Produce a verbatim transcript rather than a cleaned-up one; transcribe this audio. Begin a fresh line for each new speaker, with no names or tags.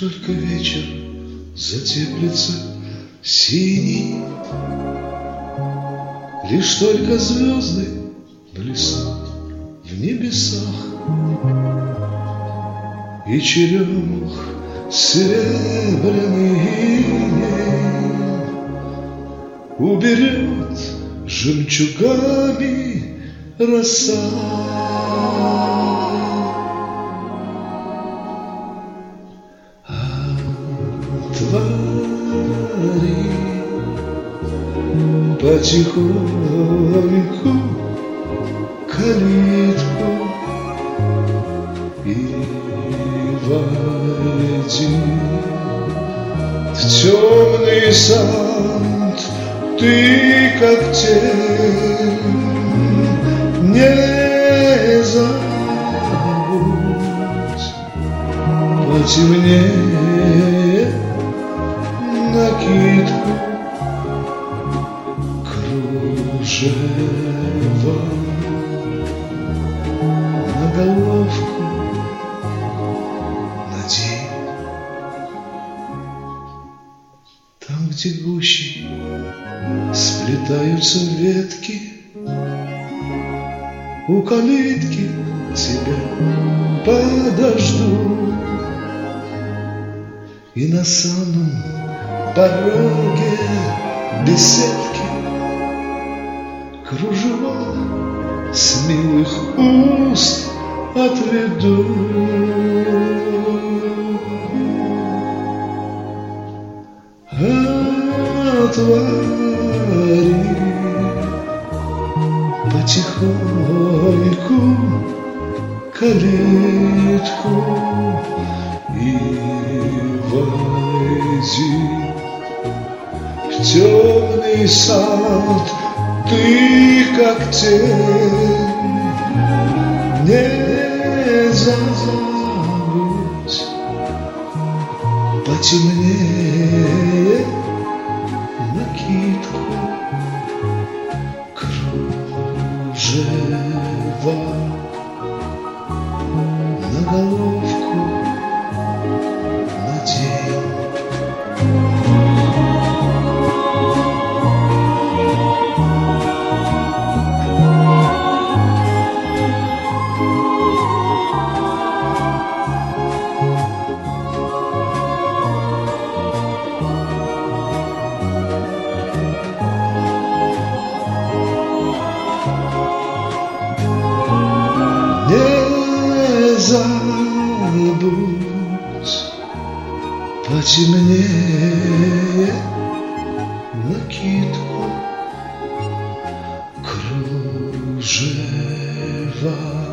только вечер затеплится синий, лишь только звезды блеснут в небесах, и черемух серебряный иней уберет жемчугами роса. Отвори потихоньку калитку и войди в темный сад. Ты, как тень, не забудь потемнее накидку, кружева на головку надень. Там, где гуще сплетаются ветки, у калитки тебя подожду, и на самом пороге беседки кружева с милых уст отведу. Отвори потихоньку калитку и войди в темный сад. Ты, как тень, не забудь потемнее накидку, кружева на головку надень. Не забудь потемнее накидку, кружева